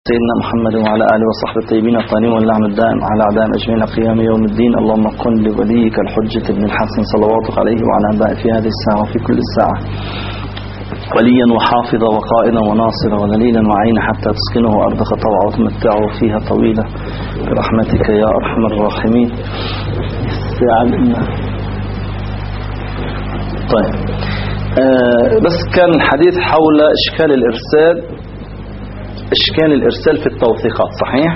سيدنا محمد وعلى آله وصحبه الطيبين الطاهرين واللعن الدائم على أعدائهم أجمعين قيام يوم الدين. اللهم قل لوليك الحجة ابن الحسن صلواتك عليه وعلى آبائه في هذه الساعة وفي كل الساعة وليا وحافظا وقائدا وناصرا ودليلا وعينا حتى تسكنه أرضك طوعا وتمتعه فيها طويلة برحمتك يا أرحم الراحمين. طيب بس كان الحديث حول إشكال الإرسال في التوثيقات، صحيح؟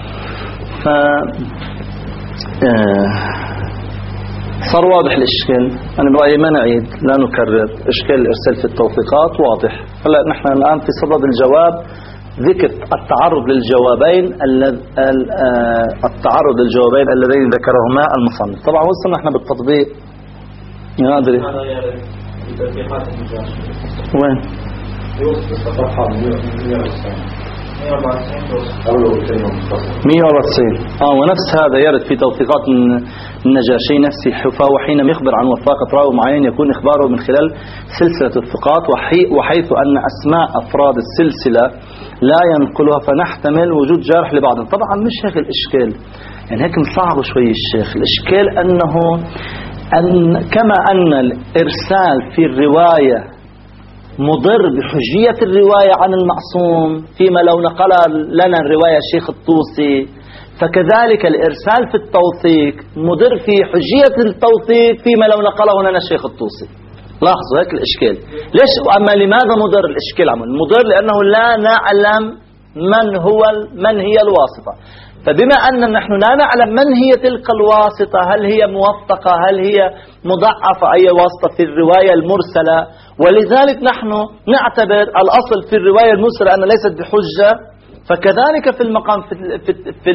صار واضح الإشكال. أنا برأيي ما نعيد، لا نكرر. إشكال الإرسال في التوثيقات واضح. هلا نحن الآن في صدد الجواب ذكر التعرض للجوابين اللذين ذكرهما المصنف. طبعا وصلنا نحن بالتطبيق ما أدري وين ونفس هذا يرد في توثيقات النجاشي نفسه حفا، وحينما يخبر عن وثاقة راوي معين يكون إخباره من خلال سلسلة الثقات، وحيث أن أسماء أفراد السلسلة لا ينقلها فنحتمل وجود جارح لبعضهم. طبعا مش هيك الإشكال، يعني هيك مصعب شوي الشيخ. الإشكال أنه كما أن الإرسال في الرواية مضر بحجية الرواية عن المعصوم فيما لو نقل لنا الرواية الشيخ الطوسي، فكذلك الإرسال في التوثيق مضر في حجية التوثيق فيما لو نقله لنا الشيخ الطوسي. لاحظوا هيك الإشكال. ليش؟ أما لماذا مضر الإشكال؟ مضر لأنه لا نعلم من هي الواسطة. فبما أن نحن لا نعلم من هي تلك الواسطة، هل هي موثقة، هل هي مضعفة، أي واسطة في الرواية المرسلة، ولذلك نحن نعتبر الأصل في الرواية المرسلة أن ليست بحجة، فكذلك في المقام في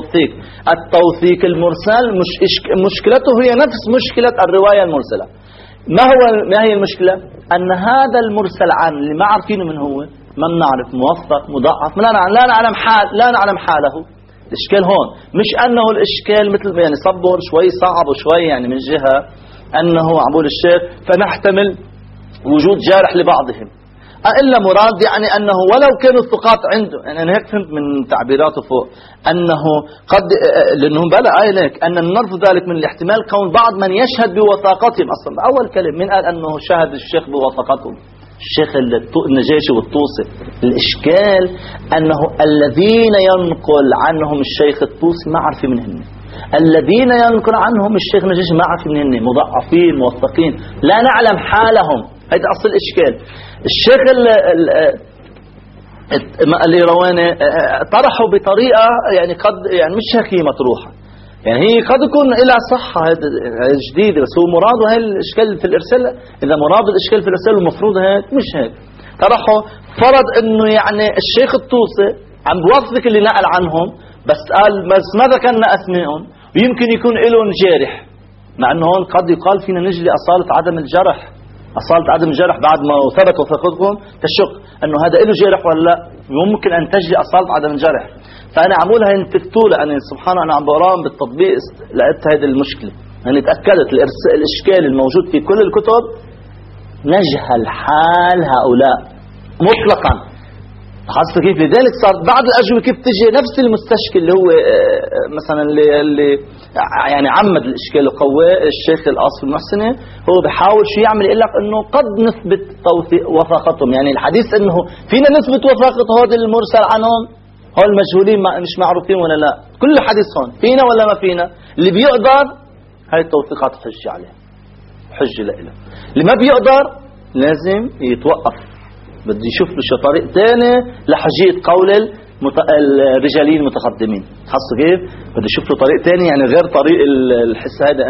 التوثيق المرسل مشكلته هي نفس مشكلة الرواية المرسلة. ما هي المشكلة؟ أن هذا المرسل عن اللي ما عارفينه من هو، من نعرف موثق مضعف، لا نعلم حاله. الإشكال هون مش أنه الإشكال مثل يعني صبر شوي صعب وشوي، يعني من جهة أنه عبول الشيخ فنحتمل وجود جارح لبعضهم، إلا مراد يعني أنه ولو كانوا الثقات عنده. يعني أنا هيك فهمت من تعبيراته فوق أنه قد لأنه بلا لك أن نرفض ذلك من الاحتمال كون بعض من يشهد بوثاقتهم. أصلا أول كلمة من قال أنه شهد الشيخ بوثاقتهم؟ الشيخ النجاشي والطوسي. الإشكال أنه الذين ينقل عنهم الشيخ الطوسي ما عارف منهن، الذين ينقل عنهم الشيخ النجاشي ما عارف منهن، مضعفين موثقين لا نعلم حالهم. هذا أصل الإشكال. الشيخ اللي روانه طرحه بطريقة يعني قد يعني مش هيك مطروحة، يعني هي قد يكون إلى صحة جديدة، بس هو مراده هاي الإشكال في الإرسال. إذا مراد الإشكال في الإرسال المفروض هيك، مش هيك. طرحه فرض إنه يعني الشيخ الطوسي عم بوثق اللي نقل عنهم، بس قال بس ما ذكرنا أسمائهم ويمكن يكون لهم جارح، مع إنه هون قد يقال فينا نجلي أصالة عدم الجرح بعد ما ثبت وثقتهم تشك أنه هذا له جارح ولا لا، ممكن أن تجلي أصالة عدم الجرح. فأنا عمولها انتفتوا لأني سبحان أنا عم بقراهم بالتطبيق لقيت هذه المشكلة، يعني تأكدت الإشكال الموجود في كل الكتب نجهل حال هؤلاء مطلقا. حاسة كيف؟ لذلك صار بعض الأجوبة كيف تجي نفس المستشكل اللي هو مثلا اللي يعني عمد الإشكال وقواه الشيخ الأصل المحسني، هو بحاول شو يعمل يقول لك إنه قد نثبت وثاقتهم، يعني الحديث إنه فينا نثبت وثاقة هذا المرسل عنهم، هو المجهولين مش معروفين ولا لا، كل حديث هون فينا ولا ما فينا. اللي بيقدر هاي التوثيقات حجة عليه، حجة لإله. اللي ما بيقدر لازم يتوقف، بدي يشوف له شو طريق ثاني لحجية قول الرجاليين المتقدمين. حسوا كيف؟ بدي يشوف له طريق ثاني يعني غير طريق الحس هذا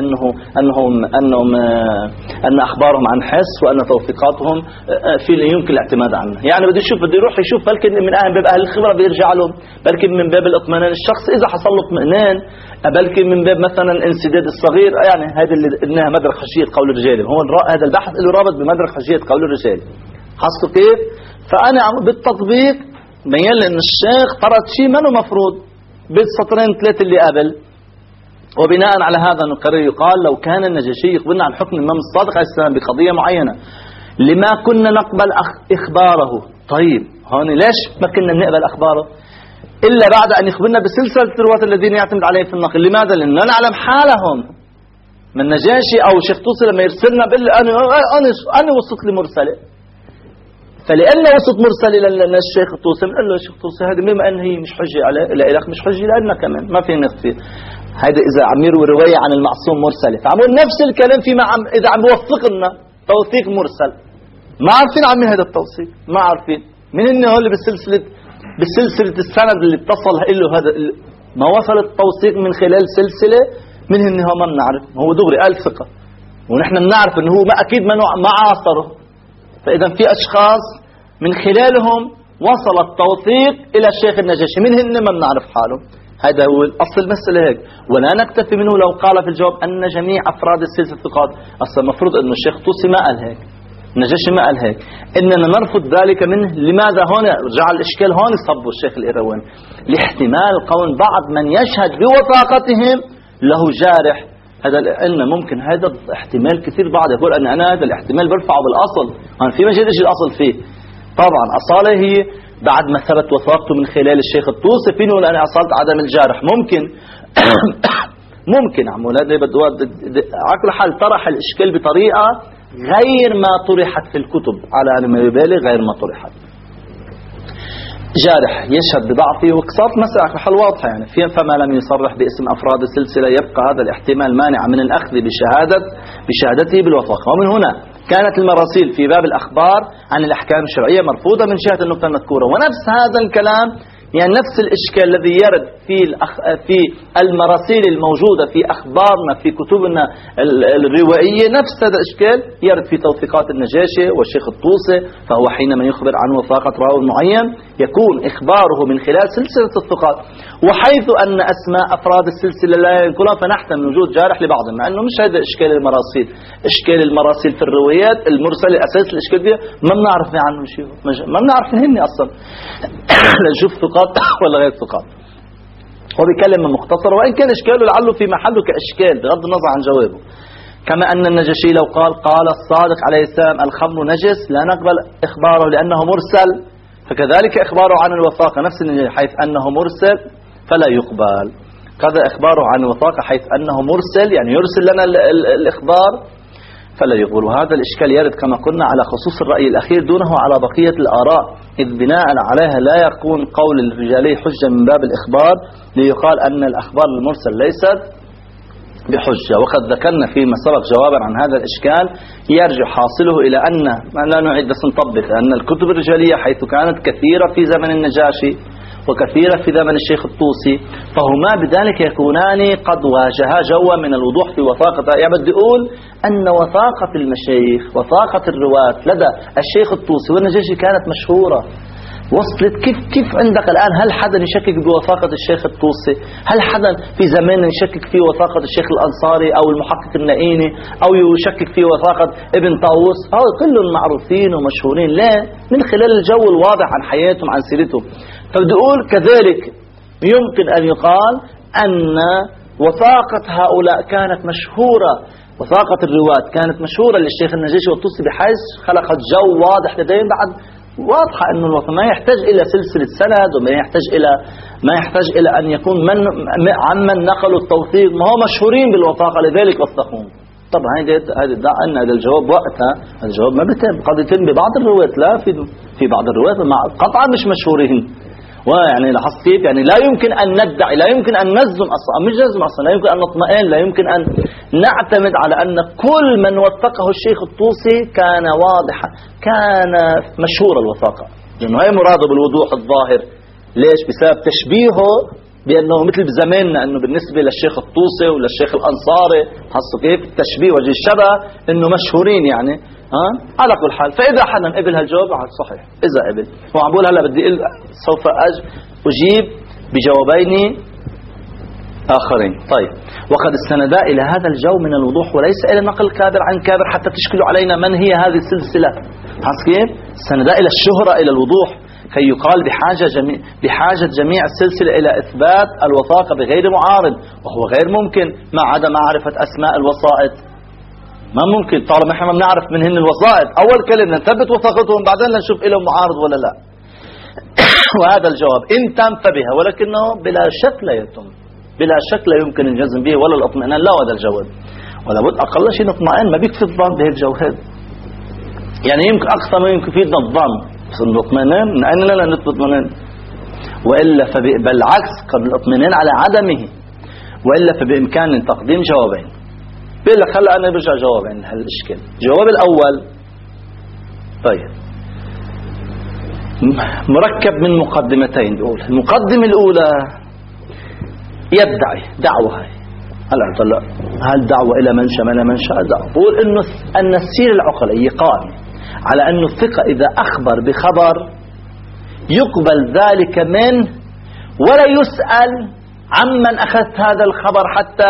أن أخبارهم عن حس وأن توثيقاتهم في يمكن الاعتماد عنها. يعني بدي يروح يشوف بلكن من باب أهل الخبرة بيرجع لهم، بلكن من باب الاطمئنان الشخص إذا حصل له اطمئنان، بلكن من باب مثلا انسداد الصغير. يعني هذا اللي إنها مدرك حجية قول الرجال، هو هذا البحث له رابط بمدرك حجية قول الرجال. حسوا كيف؟ فأنا بالتطبيق بين لأن الشيخ طرد شيء منه مفروض بالسطرين ثلاثة اللي قبل، وبناء على هذا نقرر يقال لو كان النجاشي يخبرنا عن حكم الإمام الصادق عليه السلام بقضية معينة لما كنا نقبل إخباره. طيب هون ليش ما كنا نقبل أخباره؟ إلا بعد أن يخبرنا بسلسلة الرواة الذين يعتمد عليهم في النقل. لماذا؟ لأننا نعلم حالهم. من نجاشي أو شيخ طوسي لما يرسلنا بيقول لي أنا وصلت لي مرسلة، فلأن وصلت مرسلة للشيخ الطوسي بنقول له الشيخ الطوسي هذه بما أن هي مش حجة عليه لك مش حجة لأننا كمان ما في نخفي. هذا إذا عم يروي رواية عن المعصوم مرسلة، فعمل نفس الكلام فيما إذا عم بوثقنا توثيق مرسل، ما عارفين عمي هذا التوثيق، ما عارفين من هن هو اللي بسلسلة السند اللي اتصل له هذا ما وصل التوثيق من خلال سلسلة من هن هو ما بنعرف. هو دغري قال ثقة ونحن بنعرف انه هو ما اكيد ما عاصره، فاذا في اشخاص من خلالهم وصل التوثيق الى الشيخ النجاشي من هن ما بنعرف حاله. هذا هو اصل المسألة هيك. ولا نكتفي منه لو قال في الجواب ان جميع افراد السلسلة ثقات. اصلا المفروض انه الشيخ طوسي ما قال هيك، النجاشي ما قال هيك، اننا نرفض ذلك منه. لماذا؟ هون جعل الاشكال، هون صبوا الشيخ الإيرواني لاحتمال قول بعض من يشهد بوثاقتهم له جارح. هذا ان ممكن هذا احتمال كثير، بعض يقول ان انا هذا الاحتمال برفعه بالاصل، هون في مجال ايش الاصل فيه. طبعا اصاله هي بعد ما ثبت وثاقته من خلال الشيخ الطوسي فينه ولا انا اصلت عدم الجارح ممكن ممكن عمول هذا على كل حال طرح الاشكال بطريقه غير ما طرحت في الكتب، على ما يبالغ غير ما طرحت. جارح يشهد بضعفه وصارت مسألة حل واضحة يعني فما لم يصرح باسم أفراد السلسلة يبقى هذا الاحتمال مانع من الأخذ بشهادته بالوثاقة. ومن هنا كانت المراسيل في باب الأخبار عن الأحكام الشرعية مرفوضة من جهة النقطة المذكورة. ونفس هذا الكلام يعني نفس الإشكال الذي يرد في المراسيل الموجودة في أخبارنا في كتبنا الروائية، نفس هذا الإشكال يرد في توثيقات النجاشي والشيخ الطوسي. فهو حينما يخبر عن وثاقة راوي معين يكون إخباره من خلال سلسلة الثقات، وحيث أن أسماء أفراد السلسلة لا ينقلها فنحتمل وجود جارح لبعضهم، مع أنه مش هذا إشكال المراسيل. إشكال المراسيل في الروايات المرسلة أساس الإشكال فيها ما بنعرف عنه شيء، ما بنعرف هن أصلا نشوف ثقات ولا غير ثقات. هو بكلمة مختصرة وإن كان إشكاله لعله في محله كإشكال بغض النظر عن جوابه. كما أن النجاشي لو قال الصادق عليه السلام الخمر نجس لا نقبل إخباره لأنه مرسل، فكذلك إخباره عن الوثاقة نفس حيث أنه مرسل فلا يقبل. كذا إخباره عن الوثاقة حيث أنه مرسل يعني يرسل لنا الإخبار فلا يقبل. وهذا الإشكال يرد كما قلنا على خصوص الرأي الأخير دونه على بقية الآراء، إذ بناء عليها لا يكون قول الرجالي حجة من باب الإخبار ليقال أن الأخبار المرسل ليست بحجة. وقد ذكرنا فيما سبق جوابا عن هذا الإشكال يرجع حاصله إلى أن لا نعيد بس نطبق أن الكتب الرجالية حيث كانت كثيرة في زمن النجاشي وكثيرة في زمن الشيخ الطوسي فهما بذلك يكونان قد واجها جوا من الوضوح في وثاقة. يعني بدي أقول أن وثاقة المشايخ وثاقة الرواة لدى الشيخ الطوسي والنجاشي كانت مشهورة وصلت. كيف عندك الآن هل حدا يشكك بوثاقة الشيخ الطوسي؟ هل حدا في زمان يشكك في وثاقة الشيخ الأنصاري أو المحقق النائيني أو يشكك في وثاقة ابن طاووس؟ هؤلاء كلهم معروفين ومشهورين لا من خلال الجو الواضح عن حياتهم عن سيرتهم. فبدي أقول كذلك يمكن أن يقال أن وثاقة هؤلاء كانت مشهورة، وثاقة الرواة كانت مشهورة للشيخ النجاشي والطوسي بحيث خلقت جو واضح لديهم بعد واضحة أنه الوثاقة ما يحتاج إلى سلسلة سند وما يحتاج إلى أن يكون عمن نقلوا التوثيق ما هو مشهورين بالوثاقة لذلك وثقوهم. طبعا هذا أن هذا الجواب وقتها هذا الجواب ما بيتم، قد يتم ببعض الروايات لا في بعض الروايات قطعا مش مشهورين. ويعني لاحظت كيف يعني لا يمكن أن ندعي لا يمكن أن نجزم أصلا مش جزم أصلا لا يمكن أن نطمئن لا يمكن أن نعتمد على أن كل من وثقه الشيخ الطوسي كان واضحا كان مشهور الوثاقة، لأنه هي مراده بالوضوح الظاهر. ليش؟ بسبب تشبيهه بأنه مثل بزماننا أنه بالنسبة للشيخ الطوسي وللشيخ الأنصاري حسوا كيف التشبيه وجه الشبه أنه مشهورين يعني على كل حال. فإذا حدا قبل هالجواب صحيح إذا قبل وعم بقول هلا بدي سوف أجيب بجوابين آخرين. طيب وقد استندا إلى هذا الجو من الوضوح وليس إلى نقل كابر عن كابر حتى تشكلوا علينا من هي هذه السلسلة. حس كيف؟ استندا إلى الشهرة إلى الوضوح كي يقال بحاجة جميع السلسلة إلى إثبات الوثاقة بغير معارض، وهو غير ممكن ما عدا معرفة أسماء الوسائط. ما ممكن طالما احنا ما بنعرف من هن الوسائط. أول كلمة نثبت وثاقتهم بعدين نشوف لهم معارض ولا لا. وهذا الجواب إن تم فبها، ولكنه بلا شك لا يتم، بلا شك لا يمكن الجزم به ولا الاطمئنان له هذا الجواب. ولا بد أقل شيء نطمئن، ما بيكفي الظن بهذا الجواب. يعني يمكن أقصى ما يمكن فيه الظن، بس الاطمئنان من أين لنا نطمئن؟ وإلا بالعكس قد الاطمئنان على عدمه، وإلا فبإمكان تقديم جوابين. بيقول لك هلا أنا برجع جوابين هالإشكال. الجواب الأول طيب مركب من مقدمتين. بيقول المقدمة الأولى يدعي دعوة، هاي هلا طلع هل دعوة إلى منشأ ما لا منشأ دعوة. بقول إنه أن السير العقلائي قائم على أن الثقة إذا أخبر بخبر يقبل ذلك منه ولا يسأل عمن أخذت هذا الخبر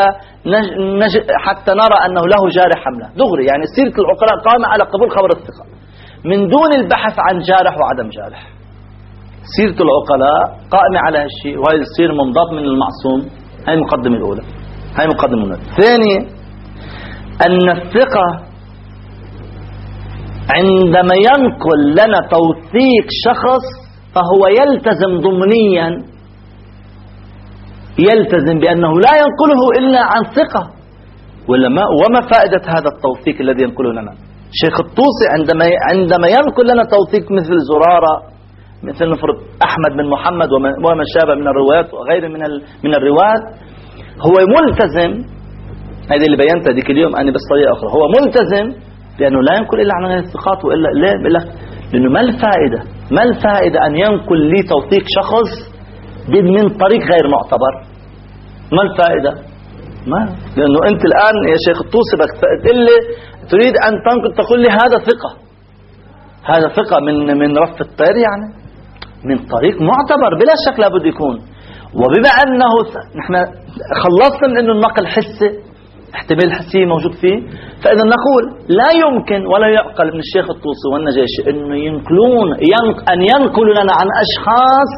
حتى نرى أنه له جارح أم لا. دغري يعني سيرة العقلاء قائمة على قبول خبر الثقة من دون البحث عن جارح وعدم جارح. سيرة العقلاء قائمة على هالشيء، وهي السير منضبط من المعصوم. هاي المقدمة الأولى. هاي مقدمة الأولى. ثانية أن الثقة عندما ينقل لنا توثيق شخص فهو يلتزم ضمنيا، يلتزم بأنه لا ينقله إلا عن ثقة. وما فائدة هذا التوثيق الذي ينقله لنا؟ شيخ الطوسي عندما ينقل لنا توثيق مثل زرارة، مثل نفرض أحمد بن محمد وما شابه من الروايات وغيره من الروايات، هو ملتزم، هذه اللي بينتها ذيك اليوم أنا بس طريقة أخرى، هو ملتزم لأنه لا ينقل إلا عن غير الثقات. وإلا لا، لأنه ما الفائدة أن ينقل لي توثيق شخص من طريق غير معتبر؟ ما الفائدة؟ ما، لأنه أنت الآن يا شيخ الطوسي تريد أن تقول لي هذا ثقة من رف الطير، يعني من طريق معتبر بلا شك لابد يكون. وبما أنه نحن خلصنا من أنه النقل حسي، احتمال الحسي موجود فيه، فإذا نقول لا يمكن ولا يعقل من الشيخ الطوسي والنجاشي أنه أن ينقلوا لنا عن أشخاص،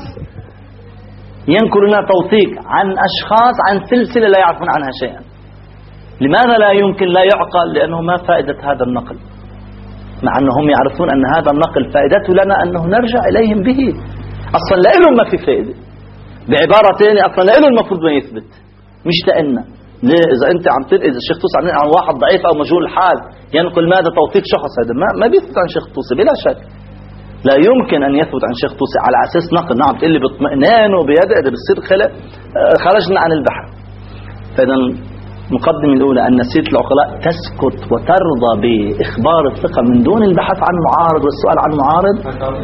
ينقلوا لنا توثيق عن أشخاص عن سلسلة لا يعرفون عنها شيئا. لماذا لا يمكن؟ لا يعقل لأنه ما فائدة هذا النقل، مع أنهم يعرفون أن هذا النقل فائدته لنا أنه نرجع إليهم به. أصلا لا لهم ما في فائدة، بعبارة ثانية أصلا لا لهم المفروض ما يثبت، مش تأنا. ليه؟ إذا أنت إذا الشيخ طوسي عن واحد ضعيف أو مجهول الحال ينقل ماذا توثيق شخص، هذا ما بيثبت عن الشيخ طوسي بلا شك. لا يمكن أن يثبت عن الشيخ طوسي على أساس نقل. نعم تقول لي باطمئنان وبيدأ بتصير خرجنا عن البحر. فإذا المقدمة الأولى أن سيرة العقلاء تسكت وترضى بإخبار الثقة من دون البحث عن معارض والسؤال عن معارض.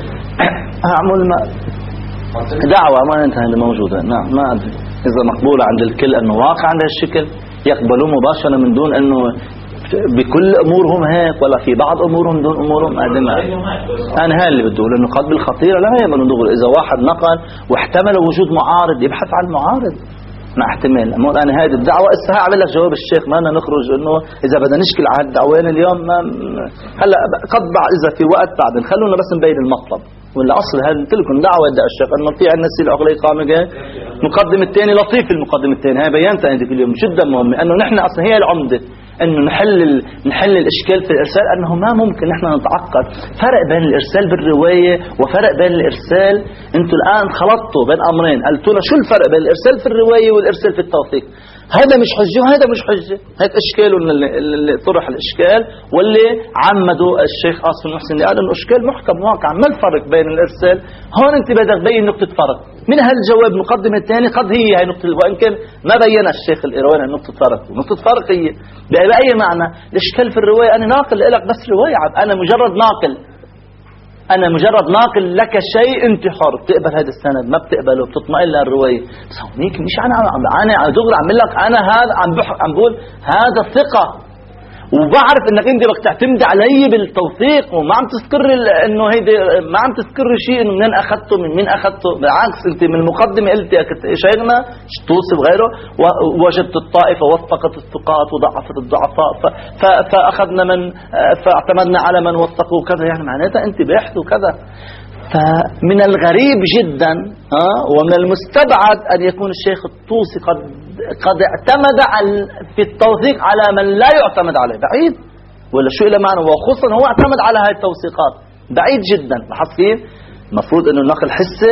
أعمل دعوة ما انتهى اللي موجودة. نعم ما أدري إذا مقبولة عند الكل أنه واقع عند هالشكل يقبلوه مباشرة من دون أنه بكل أمورهم هيك ولا في بعض أمورهم دون أمورهم. أنا هاي اللي بدي أقول إنه قد بالخطيرة لا يقبلوا دغري. إذا واحد نقل واحتمل وجود معارض يبحث عن معارض مع احتمال. أنا هذه الدعوة إسها أعمل لك جواب الشيخ، ما أنا نخرج إنه إذا بدنا نشكل على الدعوين اليوم ما هلا قد إذا في وقت بعدين خلونا بس نبين المطلب. ولا أصل هذا قلت لكم دعوة يدعي الشيخ إنه في عندنا السيرة العقلائية قائمة جاي. المقدمة الثاني لطيف، المقدمة الثاني هاي بينتها عندك اليوم جدا مهمة، إنه نحن أصلا هي العمدة إنه نحل الإشكال في الإرسال. أنه ما ممكن نحن نتعقد فرق بين الإرسال بالرواية وفرق بين الإرسال. أنتوا الآن خلطتوا بين أمرين، قلتوا لنا شو الفرق بين الإرسال في الرواية والإرسال في التوثيق. هذا مش حجة وهذا مش حجة. هيك إشكال اللي طرح الإشكال واللي عمدوا الشيخ آصف المحسن اللي قال إنه إشكال محكم واقع. ما الفرق بين الإرسال؟ هون أنت بدك تبين نقطة فرق من هالجواب. مقدمة الثاني قد هي نقطة، وإن كان ما بين الشيخ الإيرواني نقطة فرق. نقطة فرق هي بأي معنى؟ الإشكال في الرواية أنا ناقل لك بس رواية، أنا مجرد ناقل لك شيء، أنت حر بتقبل هذا السند ما بتقبله بتطمئن للرواية. بس هونيك مش أنا دغري عم لك أنا هذا عم بقول هذا ثقة، وبعرف انك انت بدك تعتمد علي بالتوثيق وما عم تذكر انه هيدي ما عم تذكر شيء انه منين اخذته من مين اخذته. بالعكس انت من المقدمه قلت يا شيخنا طوسي وغيره وجدت الطائفه وثقت الثقات وضعفت الضعفاء فاخذنا فاعتمدنا على من وثقوا كذا، يعني معناتها انت باحث وكذا. فمن الغريب جدا ومن المستبعد أن يكون الشيخ الطوسي قد اعتمد في التوثيق على من لا يعتمد عليه. بعيد ولا شو إلى معنى، وخصوصا هو اعتمد على هاي التوثيقات بعيد جدا. لاحظ كيف؟ المفروض أنه النقل حسي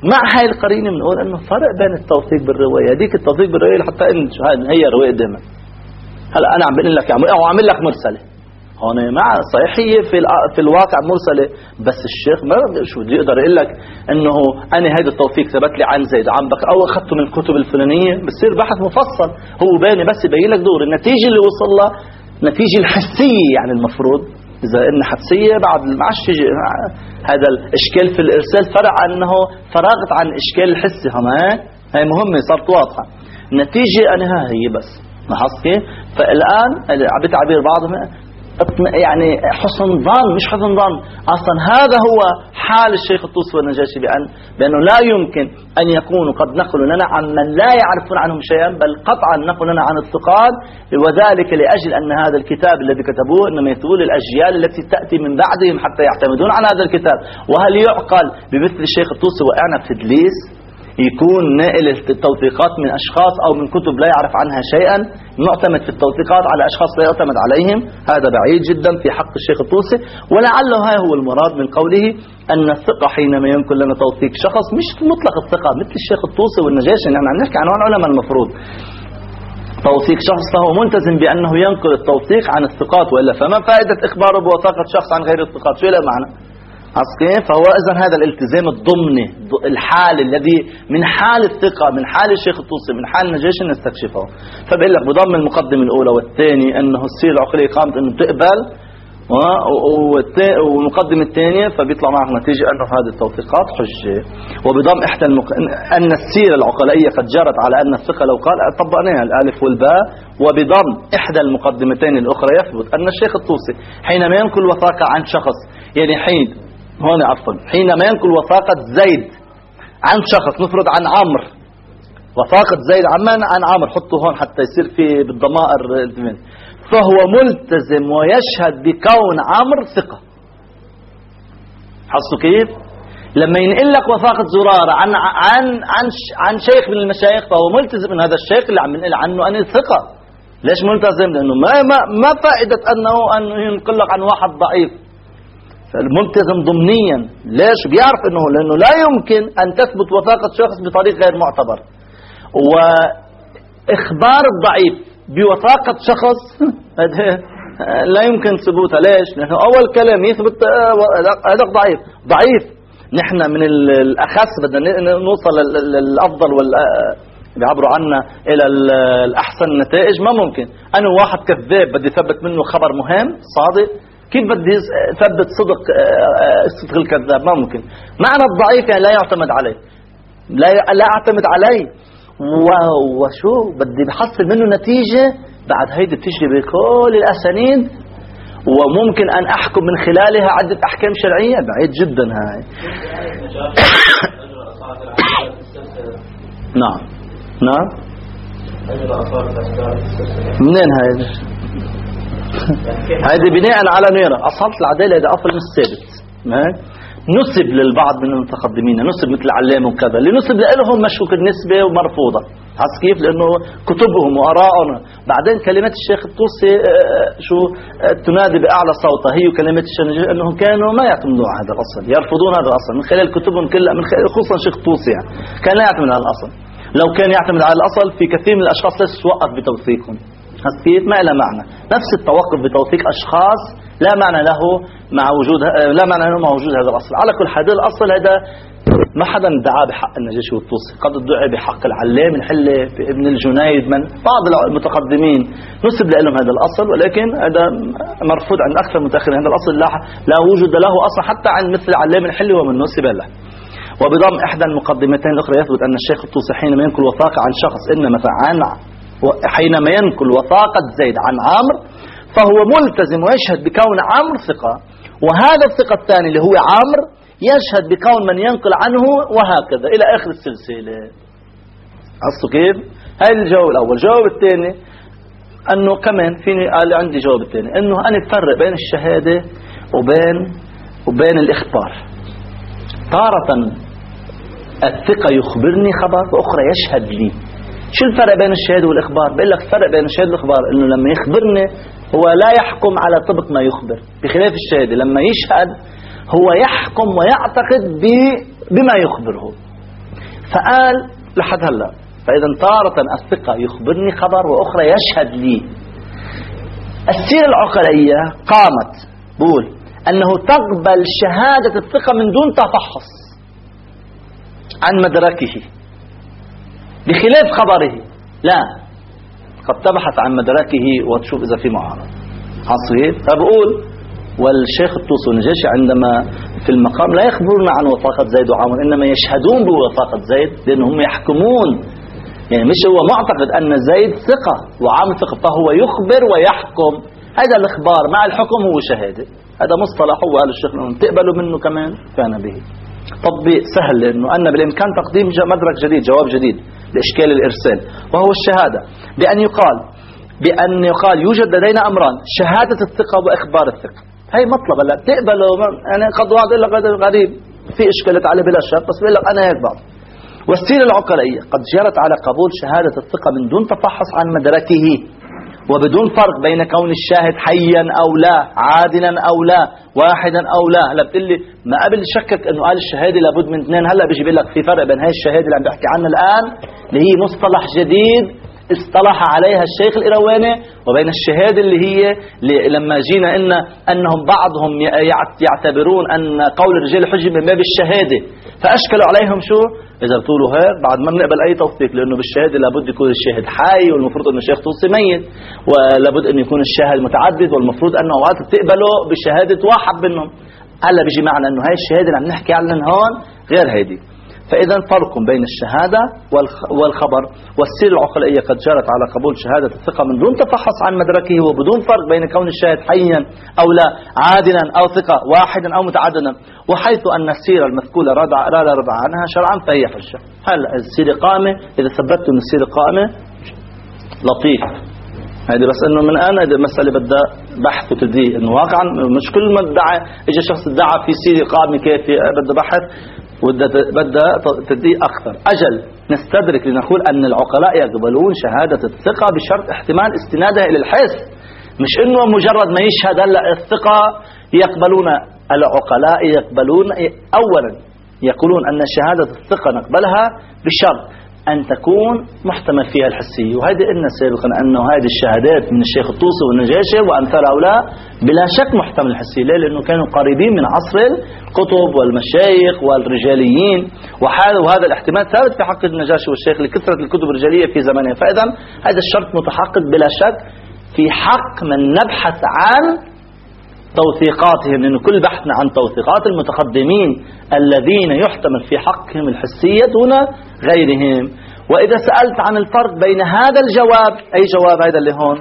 مع هاي القرينة بنقول انه فرق بين التوثيق بالرواية. هذيك التوثيق بالرواية حتى ان هي رواية دائما. هلا انا عم بقول لك او عامل لك مرسلة هون مع صحيحية في الواقع مرسلة، بس الشيخ ما شو بده يقدر يقول لك انه انا هذا التوثيق ثبت لي عن زيد عن بكر او اخذته من الكتب الفلانية. بصير بحث مفصل هو باين بس يبين لك دور النتيجة اللي وصل لها، النتيجة الحسية يعني المفروض. إذا إن حدسية بعد معش هذا الإشكال في الإرسال فرع أنه فرغت عن إشكال الحسي. هاي مهمة صارت واضحة. النتيجة أنها هي بس لاحظت كيف؟ فالآن بتعبير بعضهم يعني حسن ظن، مش حسن ظن أصلا. هذا هو حال الشيخ الطوسي والنجاشي بأنه لا يمكن أن يكونوا قد نقلوا لنا عن من لا يعرفون عنهم شيئا، بل قطعا نقلوا لنا عن الثقات، وذلك لأجل أن هذا الكتاب الذي كتبوه إنما يثول الأجيال التي تأتي من بعدهم حتى يعتمدون على هذا الكتاب. وهل يعقل بمثل الشيخ الطوسي وقعنا في تدليس يكون نائل التوثيقات من أشخاص أو من كتب لا يعرف عنها شيئا، معتمد في التوثيقات على أشخاص لا يعتمد عليهم؟ هذا بعيد جدا في حق الشيخ الطوسي. ولعله هذا هو المراد من قوله أن الثقة حينما يمكن لنا توثيق شخص مش مطلق الثقة مثل الشيخ الطوسي والنجاشي. نحن عم نحكي عن علماء المفروض توثيق شخص فهو ملتزم بأنه ينقل التوثيق عن الثقات، وإلا فما فائدة إخباره بوثاقة شخص عن غير الثقات؟ شو له معنى؟ كيف؟ فهو إذن هذا الالتزام الضمني الحال الذي من حال الثقة من حال الشيخ الطوسي من حال النجاشي نستكشفه. فبقول لك بضم المقدمة الأولى والثاني أنه السيرة العقلية قامت أنه تقبل، والمقدمة الثانية فبيطلع معك نتيجة أنه هذه التوثيقات حجة. وبضم أن السيرة العقلائية قد جرت على أن الثقة لو قال طبقناها الألف والباء. وبضم إحدى المقدمتين الأخرى يثبت أن الشيخ الطوسي حينما ينقل وثاقة عن شخص، يعني حينما ينقل وثاقة زيد عن شخص، نفرض عن عمرو، وثاقة زيد عن عمرو، حطه هون حتى يصير في بالضمائر، فهو ملتزم ويشهد بكون عمرو ثقة. حسوا كيف؟ لما ينقل لك وثاقة زرارة عن شيخ من المشايخ فهو ملتزم ان هذا الشيخ اللي عم ينقل عنه أنا ثقة. ليش ملتزم؟ لأنه ما فائدة أنه ينقل لك عن واحد ضعيف. الملتزم ضمنيا. ليش؟ بيعرف لأنه لا يمكن أن تثبت وثاقة شخص بطريق غير معتبر. وإخبار الضعيف بوثاقة شخص لا يمكن ثبوتها. ليش؟ لأنه أول كلام يثبت هذا ضعيف. نحن من الأخص بدنا نوصل للأفضل بيعبروا عنا إلى الأحسن النتائج. ما ممكن أنا واحد كذاب بدي ثبت منه خبر مهم صادق، كيف بدي ثبت صدق الكذاب؟ ما ممكن. معنى الضعيف يعني لا يعتمد عليه، لا أعتمد عليه. وشو بدي بحصل منه نتيجة بعد هيدي بتجري بكل الأسانيد، وممكن أن أحكم من خلالها عدة أحكام شرعية. بعيد جدا هاي. نعم منين هاي؟ هذه بناء على نيرة أصالة العدالة. هذا أصل مش ثابت. نسب للبعض من المتقدمين، نسب مثل علام وكذا، اللي نسب لهم مشكوك النسبة ومرفوضة. عارف كيف؟ لأنه كتبهم وآرائهم. بعدين كلمات الشيخ الطوسي تنادي بأعلى صوتها هي وكلمات الشيخ أنهم كانوا ما يعتمدون على هذا الأصل، يرفضون هذا الأصل من خلال كتبهم كلها، من خلال خصوصا الشيخ الطوسي يعني كان لا يعتمد على الأصل. لو كان يعتمد على الأصل في كثير من الأشخاص ليش توقف بتوثيقهم. كيف؟ ما له معنى. نفس التوقف بتوثيق أشخاص لا معنى له مع وجود هذا الأصل. على كل حال الأصل هذا ما حدا ادعاه بحق النجاشي والطوسي، قد ادعى بحق العلام الحلة ابن الجنيد، من بعض المتقدمين نسب لهم هذا الأصل، ولكن هذا مرفوض عند أكثر المتأخرين. هذا الأصل لا وجود له أصل حتى عند مثل العلام الحلة ومن نسب له. وبضم إحدى المقدمتين الأخرى يثبت أن الشيخ الطوسي حينما ينقل وثاقة عن شخص حينما ينقل وثاقة زيد عن عمرو فهو ملتزم ويشهد بكون عمرو ثقة، وهذا الثقة الثاني اللي هو عمرو يشهد بكون من ينقل عنه، وهكذا إلى آخر السلسلة. عرفتوا كيف؟ هاي الجواب الأول. الجواب الثاني أنه كمان فيني قال عندي جواب الثاني أنه أنا أفرق بين الشهادة وبين الإخبار. تارة الثقة يخبرني خبر وأخرى يشهد لي. شو الفرق بين الشهادة والإخبار؟ بقول لك الفرق بين الشهادة والإخبار إنه لما يخبرني هو لا يحكم على طبق ما يخبر، بخلاف الشهادة لما يشهد هو يحكم ويعتقد بما يخبره. فقال لحد هلا فإذا تارة الثقة يخبرني خبر وأخرى يشهد لي. السيرة العقلائية قامت بقول أنه تقبل شهادة الثقة من دون تفحص عن مدركه بخلاف خبره، لا قد تبحث عن مدركه وتشوف إذا في معارضة حصرية. فبقول والشيخ الطوسي والنجاشي عندما في المقام لا يخبرون عن وثاقة زيد وعمر، إنما يشهدون بوثاقة زيد لأنهم يحكمون، يعني مش هو معتقد أن زيد ثقة وعامر ثقة فهو يخبر ويحكم. هذا الإخبار مع الحكم هو شهادة، هذا مصطلح هو قال الشيخ تقبلوا منه كمان كان به تطبيق سهل، لأنه أن بالإمكان تقديم مدرك جديد جواب جديد لإشكال الإرسال وهو الشهادة، بأن يقال يوجد لدينا أمران: شهادة الثقة وإخبار الثقة. هي مطلب لا تقبلوا، أنا قد واحد يقول لك غريب في إشكالات عليه بلا شك، بس بيقول لك أنا هيك بعض. والسيرة العقلائية قد جرت على قبول شهادة الثقة من دون تفحص عن مدركه وبدون فرق بين كون الشاهد حيا أو لا، عادلا أو لا، واحدا أو لا. هلا بتقول لي ما قبل شكك انه قال الشهاده لابد من اثنين، هلا بيجي بيقول لك في فرق بين هاي الشهاده اللي عم بحكي عنها الان اللي هي مصطلح جديد اصطلح عليها الشيخ الإرواني، وبين الشهاده اللي هي لما جينا انهم بعضهم يعتبرون ان قول الرجال حجه من باب الشهاده، فاشكلوا عليهم شو اذا بتقولوا هيك بعد ما بنقبل اي توثيق، لانه بالشهاده لابد يكون الشاهد حي، والمفروض انه الشيخ طوسي ميت، ولابد انه يكون الشاهد متعدد، والمفروض انه اوقات بتقبلوا بشهاده واحد منهم. هلا بيجي معنا انه هاي الشهاده اللي عم نحكي عنها هون غير هيدي. فاذا فرق بين الشهاده والخبر. والسيره العقلائيه قد جرت على قبول شهاده الثقه من دون تفحص عن مدركه وبدون فرق بين كون الشاهد حيا او لا، عادلا او ثقه، واحدا او متعددا، وحيث ان السيره المذكوره لا رضع عنها شرعا فهي حجه. هلا السيره قائمه، اذا ثبتوا ان السيره قائمه لطيف، هذه بس انه من انا هذه المساله بدها بحث وتدقيق، انه واقعا مش كل ما ادعى اجى شخص ادعى في سيره قائمه كافيه، بدها بحث وبدها تدقيق اكثر. اجل نستدرك لنقول ان العقلاء يقبلون شهاده الثقه بشرط احتمال استنادها الى الحس، مش انه مجرد ما يشهد هلا الثقه يقبلون. العقلاء يقبلون اولا يقولون ان شهاده الثقه نقبلها بشرط أن تكون محتمل فيها الحسية، وهذه قلنا سابقا أنه هذه الشهادات من الشيخ الطوسي والنجاشي وأمثال هؤلاء بلا شك محتمل الحسية. ليه؟ لأنه كانوا قريبين من عصر الكتب والمشايخ والرجاليين، وهذا الاحتمال ثابت في حق النجاشي والشيخ لكثرة الكتب الرجالية في زمانه. فإذا هذا الشرط متحقق بلا شك في حق من نبحث عن توثيقاتهم، لأن كل بحثنا عن توثيقات المتقدمين الذين يحتمل في حقهم الحسية دون غيرهم. وإذا سألت عن الفرق بين هذا الجواب، أي جواب هذا اللي هون،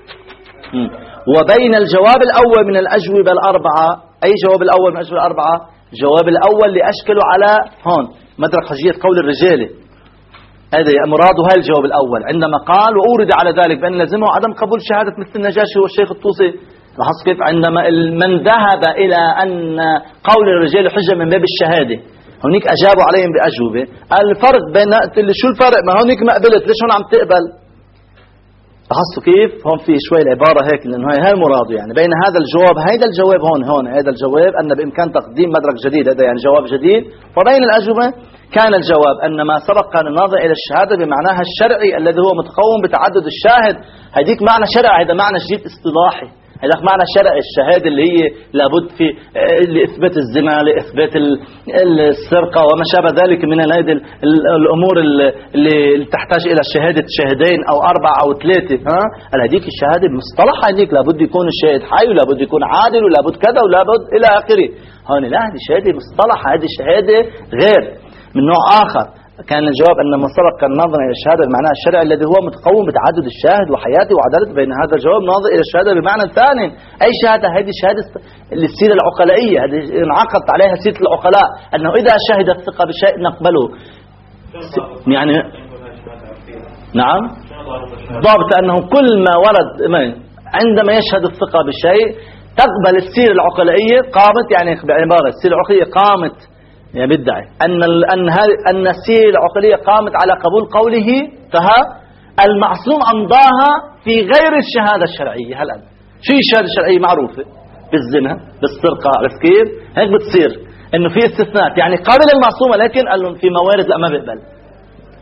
وبين الجواب الأول من الأجوبة الأربعة، أي جواب الأول من الأجوبة الأربعة؟ الجواب الأول اللي أشكله على هون مدرك حجية قول الرجال، هذا مراده هاي الجواب الأول عندما قال وأورد على ذلك بأن لازمه عدم قبول شهادة مثل النجاشي والشيخ الطوسي. لاحظ كيف عندما من ذهب إلى أن قول الرجال حجة من باب الشهادة هونيك أجابوا عليهم بأجوبة. الفرق بين شو الفرق؟ ما هونيك ما قبلت، ليش هون عم تقبل؟ لاحظتوا كيف هون في شوي العبارة هيك، لأنه هاي مراده يعني بين هذا الجواب، هذا الجواب هون هذا الجواب أن بإمكان تقديم مدرك جديد، هذا يعني جواب جديد، وبين الأجوبة كان الجواب أن ما سبق كان الناظر إلى الشهادة بمعناها الشرعي الذي هو متقوم بتعدد الشاهد. هذيك معنى شرعي، هذا معنى جديد اصطلاحي. هذا معنى شرعي الشهادة اللي هي لابد في لإثبات الزنا، لإثبات السرقة وما شابه ذلك من هذه الأمور اللي تحتاج إلى شهادة شاهدين أو 4 أو 3. هذيك الشهادة بمصطلح هذيك لابد يكون الشاهد حي، ولابد يكون عادل، ولابد كذا، ولابد إلى آخره. هون لا، هذه شهادة مصطلح، هذه شهادة غير من نوع آخر. كان الجواب أن ما سبق كان ناظر إلى الشهادة بمعنى الشرعي الذي هو متقوم بتعدد الشاهد وحياته وعدالته. بين هذا الجواب ناظر إلى الشهادة بمعنى الثاني. أي شهادة؟ هذه شهادة للسيرة العقلائية، هذه انعقدت عليها سيرة العقلاء أنه إذا شهد الثقة بشيء نقبله. يعني نعم ضابط أنه كل ما ورد عندما يشهد الثقة بشيء تقبل السيرة العقلائية قامت، يعني بعبارة السيرة العقلائية قامت، يعني بدعي أن السيرة العقلية قامت على قبول قوله فها المعصوم أمضاها في غير الشهادة الشرعية. هلأ شو الشهادة الشرعية؟ معروفة بالزنا بالسرقة، عرفت كيف؟ هيك بتصير إنه في استثناء، يعني قابل المعصومة، لكن قال لهم في موارد لا ما بيقبل.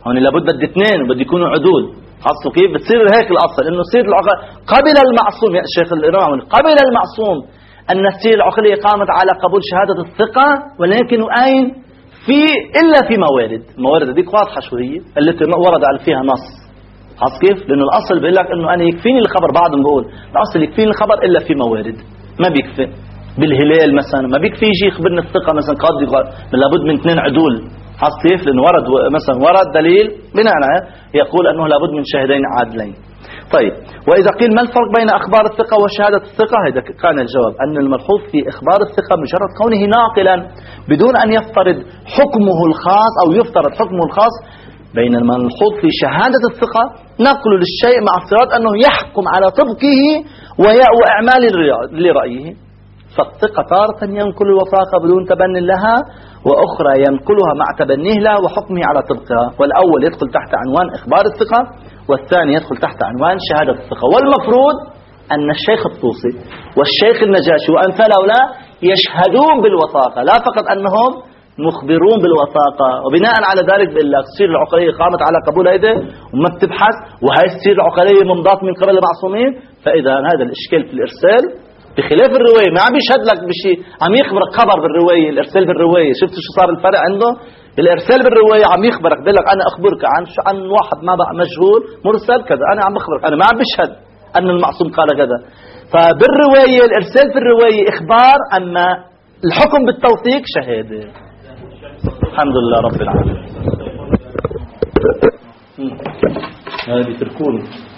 هون لابد بدي اثنين وبدي يكونوا عدول. حصلوا كيف بتصير هيك الأصل إنه السير العقلية قبل المعصوم. يا شيخ الإمام قبل المعصوم أن السير العقلية قامت على قبول شهادة الثقة، ولكن أين في إلا في موارد هذيك واضحة شو هي التي ورد فيها نص. حصل كيف؟ لأنه الأصل بيقول لك إنه أنا يكفيني الخبر. بعضهم بقول الأصل يكفيني الخبر إلا في موارد، ما بيكفي بالهلال مثلا، ما بيكفي يجي يخبرنا الثقة مثلا قاضي لابد من اثنين عدول. حصل كيف؟ لأنه ورد دليل بناء عليه يقول أنه لابد من شاهدين عادلين. طيب، وإذا قيل ما الفرق بين أخبار الثقة وشهادة الثقة؟ هذا كان الجواب أن الملحوظ في إخبار الثقة مجرد كونه ناقلا بدون أن يفترض حكمه الخاص أو يفترض حكمه الخاص، بين الملحوظ في شهادة الثقة نقل للشيء مع افتراض أنه يحكم على طبقه وإعمال لرأيه. فالثقة تارة ينقل الوثاقة بدون تبني لها، وأخرى ينقلها مع تبنيه لها وحكمه على طبقها. والأول يدخل تحت عنوان إخبار الثقة، والثاني يدخل تحت عنوان شهادة الثقة. والمفروض أن الشيخ الطوسي والشيخ النجاشي وأمثاله لا يشهدون بالوثاقة، لا فقط أنهم مخبرون بالوثاقة. وبناء على ذلك بيقول لك السير العقلية قامت على قبول هيدا وما بتبحث، وهي السير العقلية ممضاة من قبل المعصومين. فإذا هذا الإشكال في الإرسال بخلاف الرواية، ما عم يشهد لك بشيء، عم يخبرك خبر بالرواية. الإرسال بالرواية شفت شو صار الفرق عنده؟ الإرسال بالرواية عم يخبرك، بيقول لك أنا أخبرك عن واحد ما بقى مجهول مرسل كذا، أنا عم بخبرك، أنا ما عم بشهد أن المعصوم قال كذا. فبالرواية الإرسال في الرواية إخبار، أما الحكم بالتوثيق شهادة. الحمد لله رب العالمين. هذه تركون